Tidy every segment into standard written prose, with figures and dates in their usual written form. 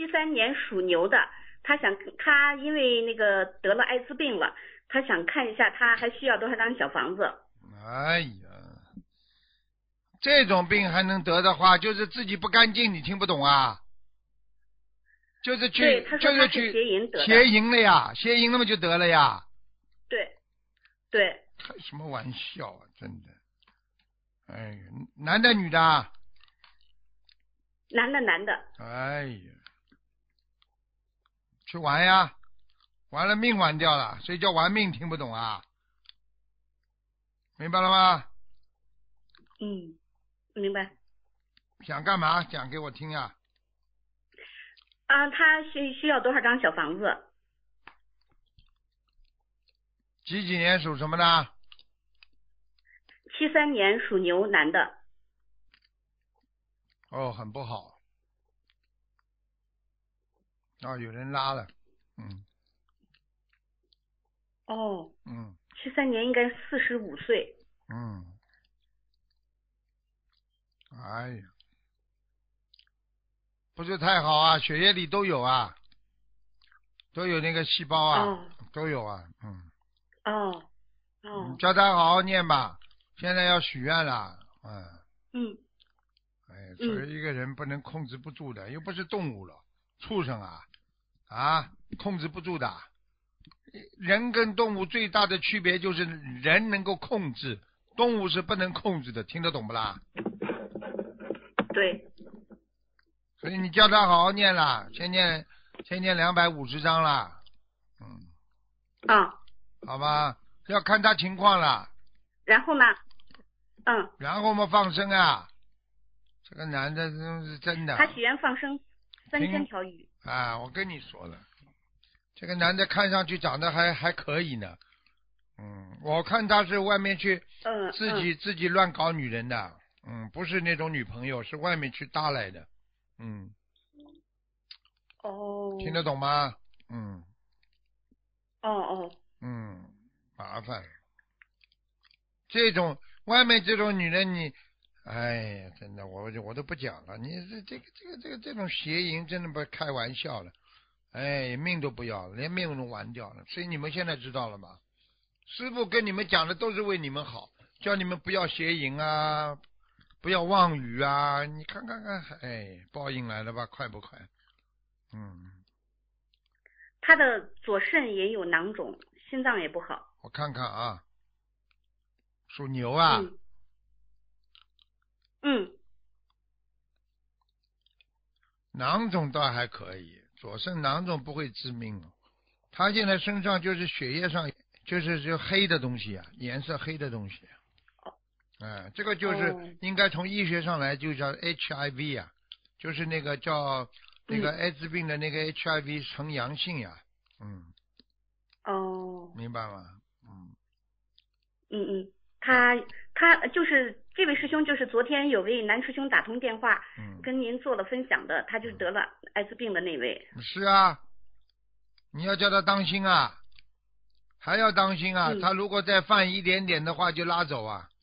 73年属牛的，他因为那个得了艾滋病了，他想看一下他还需要多少张小房子。 哎呀，这种病还能得的话，就是自己不干净，你听不懂啊？就是对，他说他是邪淫得的。 邪淫了呀，邪淫了嘛就得了呀。 对，对。 开什么玩笑啊，真的。哎呀，男的女的啊？ 男的。 哎呀，去玩呀，玩了命玩掉了，谁叫玩命听不懂啊？明白了吗？ 嗯，明白。 想干嘛？讲给我听呀。 他需要多少张小房子几年属什么的 ？73年属牛男的。 哦，很不好。哦，有人拉了。嗯。 哦。 嗯。 73年应该45岁。 嗯。哎呀，不是太好啊，血液里都有啊，都有那个细胞啊， 哦。 都有啊。嗯。 哦。哦。 叫他好好念吧，现在要许愿了。嗯。 嗯。 哎，所以一个人不能控制不住的，又不是动物了，畜生控制不住的。人跟动物最大的区别就是人能够控制，动物是不能控制的，听得懂不啦？ 对。 所以你叫他好好念了，先念250章了。嗯。 啊。 好吧，要看他情况了。 然后呢？ 然后嘛放生啊，这个男的是真的。 他许愿放生3000条鱼。 啊，我跟你说了，这个男的看上去长得还可以呢。我看他是外面去自己乱搞女人的。不是那种女朋友，是外面去搭来的。 哦。 听得懂吗？ 哦。 麻烦。这种外面这种女人你，哎呀，真的我都不讲了。你这种邪淫真的不开玩笑了。哎，命都不要了，连命都玩掉了。所以你们现在知道了吗？师父跟你们讲的都是为你们好，叫你们不要邪淫啊，不要妄语啊。你看，哎，报应来了吧，快不快？ 他的左肾也有囊肿，心脏也不好。 我看看啊，属牛啊。囊肿倒还可以，左肾囊肿不会致命。他现在身上就是血液上就黑的东西啊，颜色黑的东西。这个就是应该从医学上来就叫 HIV 啊，就是那个叫那个艾滋病的那个 HIV 呈阳性呀。明白吗？ 他就是这位师兄，就是昨天有位男师兄打通电话，跟您做了分享的，他就得了艾滋病的那位。 是啊，你要叫他当心啊，还要当心啊。他如果再犯一点点的话，就拉走啊。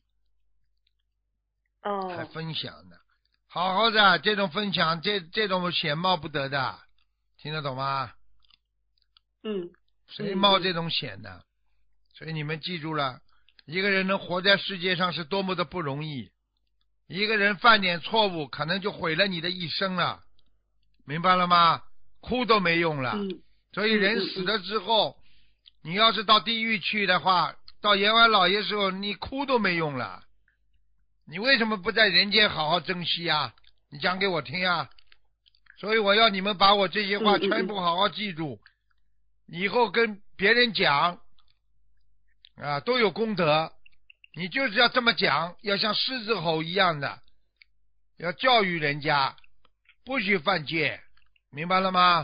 还分享的，好好的这种分享，这种显冒不得的，听得懂吗？谁冒这种险的？所以你们记住了，一个人能活在世界上是多么的不容易。一个人犯点错误，可能就毁了你的一生了，明白了吗？哭都没用了。所以人死了之后，你要是到地狱去的话，到阎王老爷时候，你哭都没用了。你为什么不在人间好好珍惜啊？你讲给我听啊！所以我要你们把我这些话全部好好记住，以后跟别人讲啊都有功德。你就是要这么讲，要像狮子吼一样的，要教育人家，不许犯戒，明白了吗？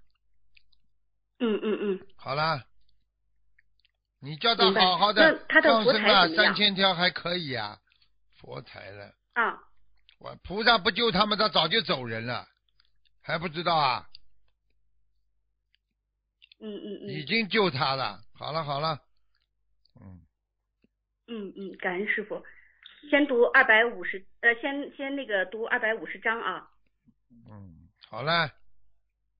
好了，你叫他好好的放生了，3000条还可以啊，佛台了。我菩萨不救他们，他早就走人了，还不知道啊？已经救他了。好了。 感恩师傅。先读250，先那个读250章啊。 好了。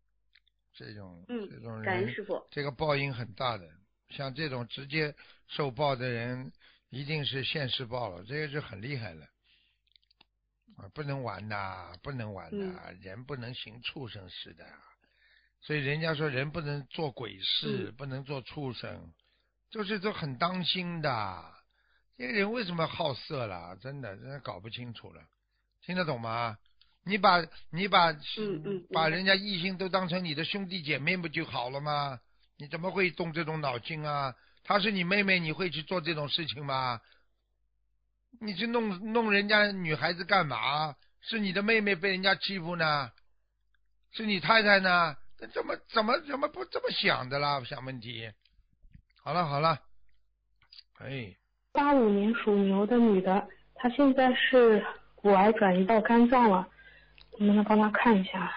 这种感恩人， 师傅。 这个报应很大的。像这种直接受报的人，一定是现世报了，这个是很厉害的。不能玩的，不能玩的，人不能行畜生事的。所以人家说人不能做鬼事，不能做畜生，就是都很当心的。这个人为什么好色了？真的搞不清楚了，听得懂吗？你把人家异性都当成你的兄弟姐妹不就好了吗？你怎么会动这种脑筋啊？她是你妹妹，你会去做这种事情吗？你去弄人家女孩子干嘛？是你的妹妹被人家欺负呢？是你太太呢？怎么不这么想的啦？想问题。好了，哎。 85年属牛的女的，她现在是骨癌转移到肝脏了，能不能帮她看一下？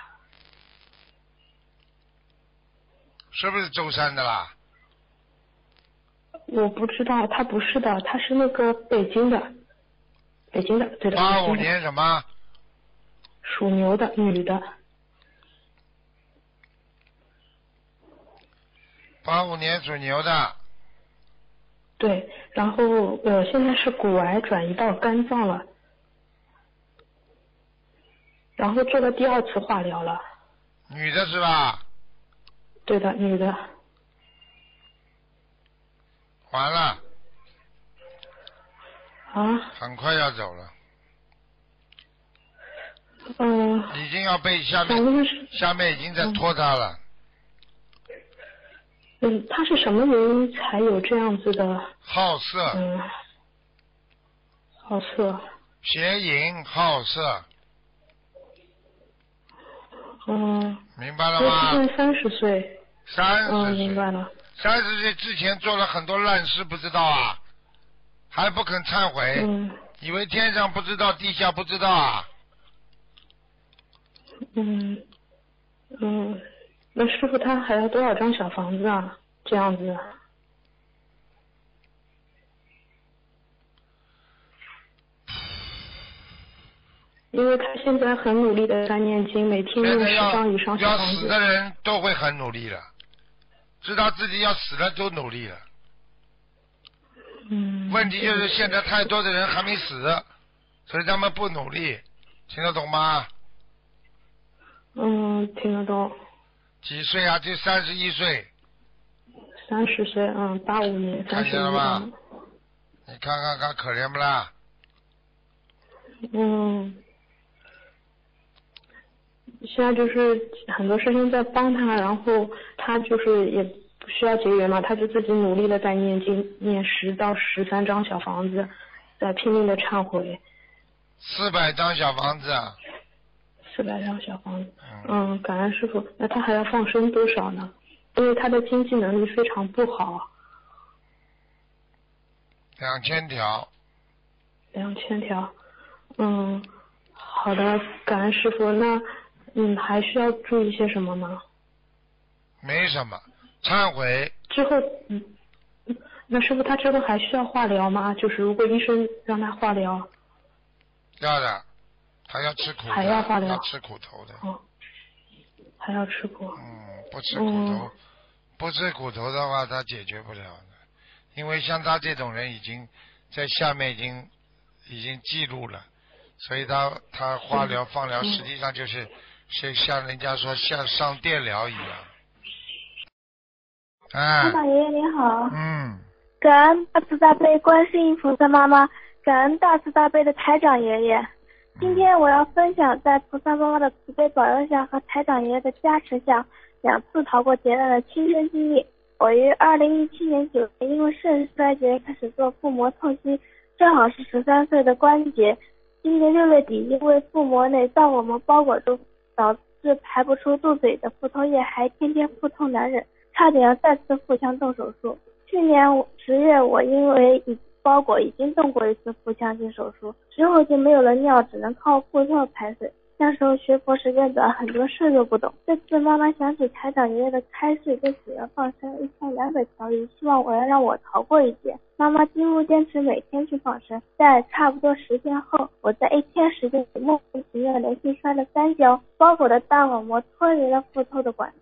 是不是舟山的啦？ 我不知道，她不是的，她是那个北京的，对的。 85年什么？ 属牛的女的。 85年属牛的。 对，然后现在是骨癌转移到肝脏了，然后做了第2次化疗了。 女的是吧？ 对的，女的。 完了。 啊？ 很快要走了。已经要被下面已经在拖他了。 他是什么原因才有这样子的？ 好色。 好色。 邪淫好色。明白了吗？ 今年30岁。 30岁。 明白了。 30岁之前做了很多烂事，不知道啊？还不肯忏悔？以为天上不知道，地下不知道啊？ 那师傅他还要多少张小房子啊？这样子。因为他现在很努力的在念经，每天念10张以上小房子。 要死的人都会很努力了，知道自己要死了都努力了。问题就是现在太多的人还没死，所以他们不努力，听得懂吗？ 听得懂。 几岁啊？就31岁。 30岁，85年， 看见了吧？你看，可怜不啦？ 现在就是很多师兄在帮他，然后他就是也不需要结缘嘛，他就自己努力的在念经，念10到13张小房子，在拼命的忏悔。 400张小房子啊 ？400张小房子。感恩师傅。那他还要放生多少呢？因为他的经济能力非常不好。 2000条。 2000条。好的，感恩师傅。那还需要注意些什么吗？ 没什么，忏悔。 之后那师傅他之后还需要化疗吗？就是如果医生让他化疗。 要的，他要吃苦的。 还要化疗。 要吃苦头的。 还要吃苦。 不吃苦头，不吃苦头的话他解决不了的，因为像他这种人已经在下面已经记录了，所以他化疗放疗实际上就是像人家说像上电疗一样。 台长爷爷你好。感恩大慈大悲观世音菩萨妈妈，感恩大慈大悲的台长爷爷。今天我要分享在菩萨妈妈的慈悲保佑下和台长爷爷的加持下2次逃过劫难的亲身经历。我于2017年9月因为肾衰竭开始做腹膜透析，正好是13岁的关节。今年6月底因为腹膜内脏网膜包裹住，导致排不出肚子里的腹痛液，还天天腹痛难忍，差点要再次腹腔动手术。去年10月我因为包裹已经动过1次腹腔镜手术，之后就没有了尿，只能靠腹透排水。那时候学佛时间短，很多事都不懂。这次妈妈想起台长爷爷的开示跟许愿放生1200条鱼，希望让我逃过一劫。妈妈几乎坚持每天去放生，在差不多10天后，我在1天时间里莫名其妙连续摔了3跤，包裹的大网膜脱离了腹透的管子，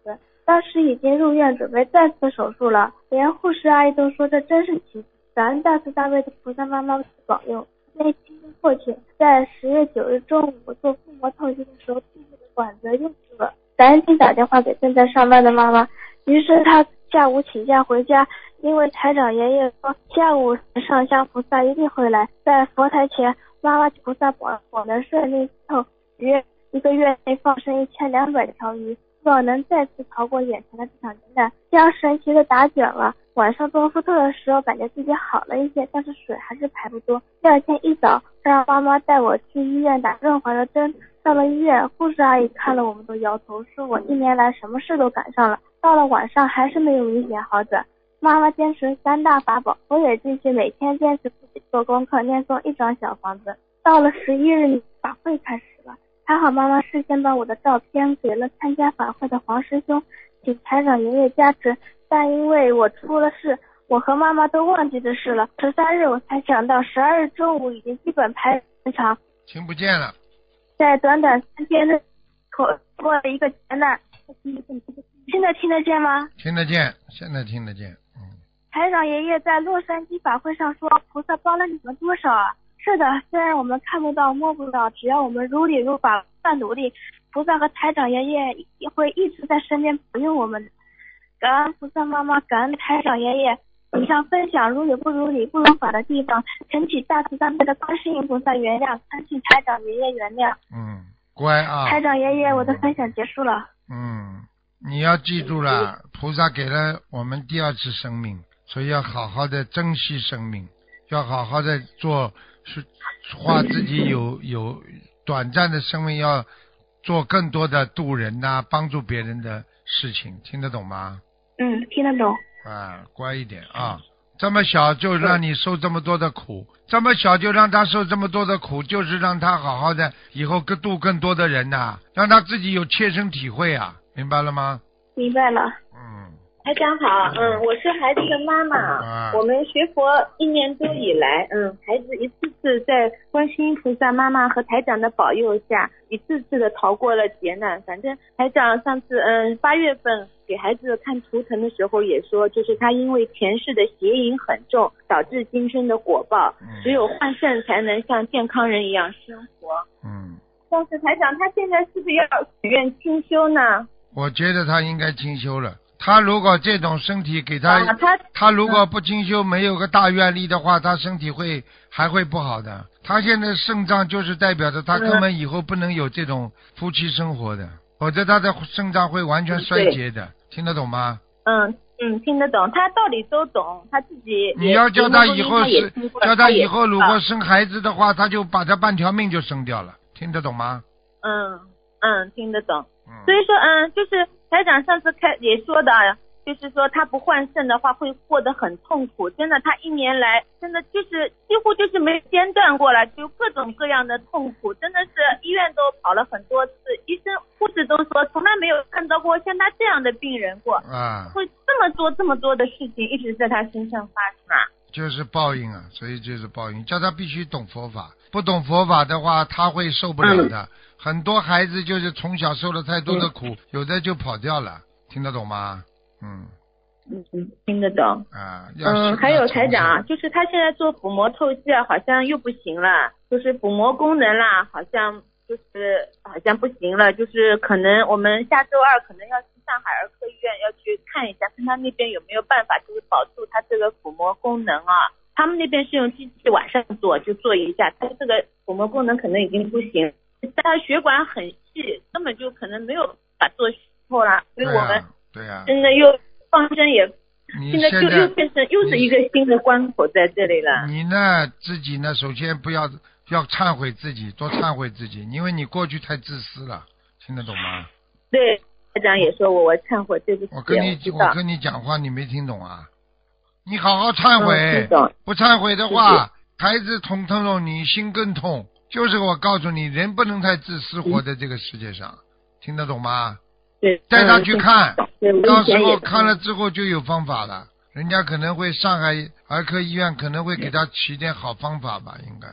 当时已经入院准备再次手术了，连护士阿姨都说这真是奇迹，感恩大慈大悲的菩萨妈妈的保佑，内心真迫切。在10月9日中午，我做腹膜透析的时候，弟弟的管子又住了，赶紧打电话给正在上班的妈妈，于是他下午请假回家，因为台长爷爷说下午上香菩萨一定会来，在佛台前，妈妈菩萨保佑我能顺利后约1个月内放生1200条鱼，希望能再次逃过眼前的这场劫难。这样神奇的打卷了，晚上做腹透的时候感觉自己好了一些，但是水还是排不多。第二天一早，让妈妈带我去医院打润滑的针。到了医院，护士阿姨看了我们都摇头，说我1年来什么事都赶上了。到了晚上还是没有明显好转。妈妈坚持3大法宝，我也继续每天坚持自己做功课，念诵1张小房子。到了11日，法会开始了。还好妈妈事先把我的照片给了参加法会的黄师兄，请台长爷爷加持，但因为我出了事，我和妈妈都忘记这事了。13日我才想到，12日中午已经基本排正常。 听不见了。 在短短3天内过了一个劫难。现在听得见吗？ 听得见，现在听得见。 台长爷爷在洛杉矶法会上说，菩萨帮了你们多少啊？是的，虽然我们看不到摸不到，只要我们如理如法不努力，菩萨和台长爷爷会一直在身边保佑我们。感恩菩萨妈妈，感恩台长爷爷。以上分享如有不如理不如法的地方，恳请大慈大悲的观世音菩萨原谅，恳请台长爷爷原谅。 乖啊。 台长爷爷，我的分享结束了。 你要记住了，菩萨给了我们第2次生命，所以要好好的珍惜生命，要好好的花自己有短暂的生命，要做更多的度人帮助别人的事情，听得懂吗？ 听得懂。 乖一点啊！这么小就让你受这么多的苦，这么小就让他受这么多的苦，就是让他好好的以后度更多的人让他自己有切身体会明白了吗？ 明白了。 台长好，我是孩子的妈妈，我们学佛1年多以来，孩子一次次在观世音菩萨妈妈和台长的保佑下，一次次的逃过了劫难。反正台长上次8月份给孩子看图腾的时候也说，就是他因为前世的邪淫很重，导致今生的果报，只有换肾才能像健康人一样生活。但是台长他现在是不是要许愿清修呢？ 我觉得他应该清修了。他如果这种身体给他如果不清修，没有个大愿力的话，他身体还会不好的。他现在肾脏就是代表着他根本以后不能有这种夫妻生活的，否则他的肾脏会完全衰竭的。听得懂吗？ 听得懂，他道理都懂，他自己。你要叫他以后如果生孩子的话，他就把他半条命就生掉了，听得懂吗？ 听得懂。所以说就是台长上次也说的，就是说他不换肾的话会过得很痛苦，真的，他1年来真的就是几乎就是没有间断过了，就各种各样的痛苦，真的是医院都跑了很多次，医生护士都说从来没有看到过像他这样的病人过，会这么多的事情一直在他身上发生就是报应所以就是报应，叫他必须懂佛法，不懂佛法的话他会受不了的。很多孩子就是从小受了太多的苦，有的就跑掉了，听得懂吗？ 听得懂。还有台长，就是他现在做腹膜透析好像又不行了，就是腹膜功能好像不行了，就是可能我们下周2可能要去上海儿科医院要去看一下，看他那边有没有办法就是保住他这个腹膜功能他们那边是用机器晚上就做一下，他这个腹膜功能可能已经不行，他血管很细，根本就可能没有办法做透了，所以我们真的又放生也，现在就又变成又是一个新的关口在这里了。 你呢自己呢，首先要忏悔自己，多忏悔自己，因为你过去太自私了，听得懂吗？ 对，台长也说我忏悔，对不起。我跟你讲话你没听懂你好好忏悔，不忏悔的话，孩子痛了你心更痛。就是我告诉你，人不能太自私，活在这个世界上，听得懂吗？ 对， 带他去看，到时候看了之后就有方法了，人家可能会上海儿科医院可能会给他起点好方法吧，应该。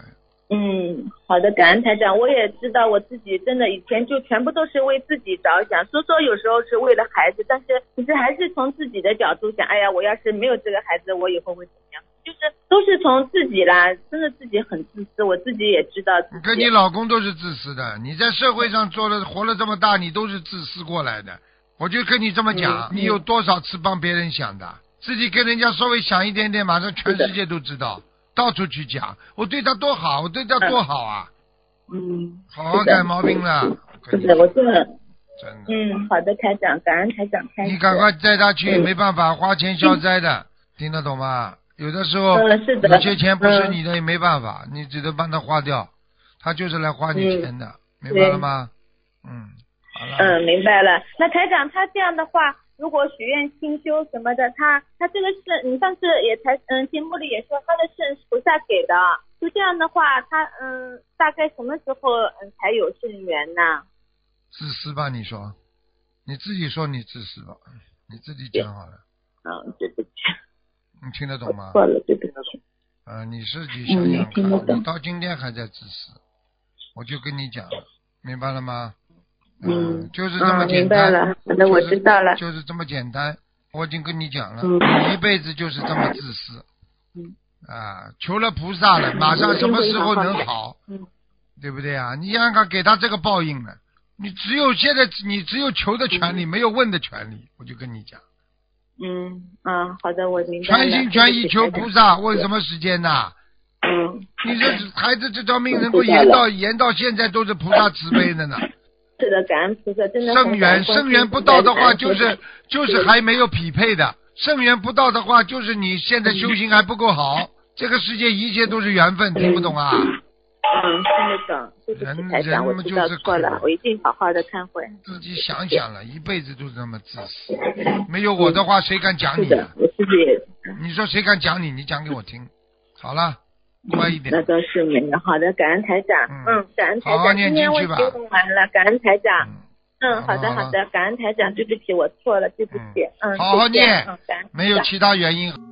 好的，感恩台长。我也知道我自己真的以前就全部都是为自己着想，说有时候是为了孩子，但是其实还是从自己的角度想，哎呀，我要是没有这个孩子，我以后会怎么样？就是都是从自己啦，真的自己很自私，我自己也知道自己。 你跟你老公都是自私的，你在社会上活了这么大，你都是自私过来的。我就跟你这么讲，你有多少次帮别人想的？自己跟人家稍微想一点点，马上全世界都知道。到处去讲，我对他多好，我对他多好啊！好好改毛病了。 是的，我真的。 真的。 好的，台长，感恩台长开始。 你赶快带他去，没办法，花钱消灾的，听得懂吗？有的时候，有些钱不是你的，也没办法，你只能帮他花掉，他就是来花你钱的，明白了吗？好了。 明白了。那台长，他这样的话。如果许愿清修什么的，他这个肾，你上次也节目里也说他的肾是菩萨给的，就这样的话，他大概什么时候才有肾源呢？ 自私吧，你说，你自己说你自私吧，你自己讲好了。 对不起。 你听得懂吗？ 错了，对不起。 你自己想想看，你到今天还在自私，我就跟你讲了，明白了吗？就是这么简单。 明白了，我知道了。 就是这么简单，我已经跟你讲了，你一辈子就是这么自私。求了菩萨了，马上什么时候能好？对不对啊？你让他给他这个报应了，你只有求的权利，没有问的权利，我就跟你讲。 好的，我明白了。 全心全意求菩萨，问什么时间呐？你这孩子这条命能够延到现在，都是菩萨慈悲的呢。 是的，感恩菩萨，真的。 圣缘不到的话，就是还没有匹配的。圣缘不到的话，就是你现在修行还不够好。这个世界一切都是缘分，听不懂啊？ 听得懂。对不起，台长，我知道错了，我一定好好的忏悔。 自己想想了，一辈子都是这么自私。没有我的话，谁敢讲你啊？ 我自己也。 你说谁敢讲你？你讲给我听。好了。快一点。 那倒是没有。好的，感恩台长。感恩台长。 好好念经去吧。 今天我修完了，感恩台长。好的，感恩台长，对不起，我错了，对不起。 好好念，没有其他原因。